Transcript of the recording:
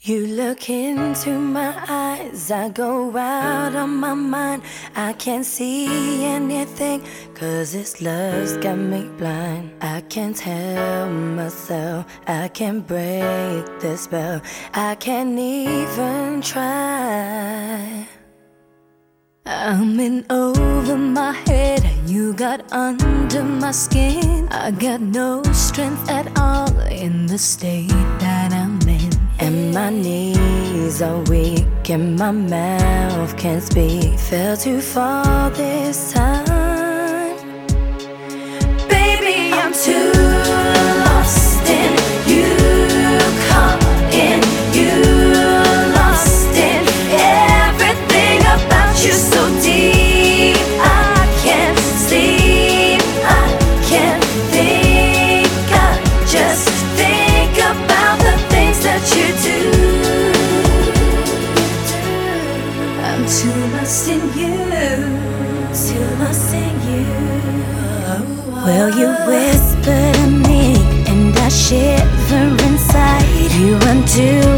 You look into my eyes, I go out of my mind. I can't see anything, 'cause this love's got me blind. I can't help myself, I can't break the spell, I can't even try. I'm in over my head, you got under my skin. I got no strength at all in the state that I'm in. And my knees are weak and my mouth can't speak. Fell too far this time. Baby, I'm too lost in you, caught in you, lost in everything about you so deep. I can't sleep, I can't think, I just think about the things that you do. I'm too lost in you, too lost in you. Well, you whisper to me and I shiver inside. You undo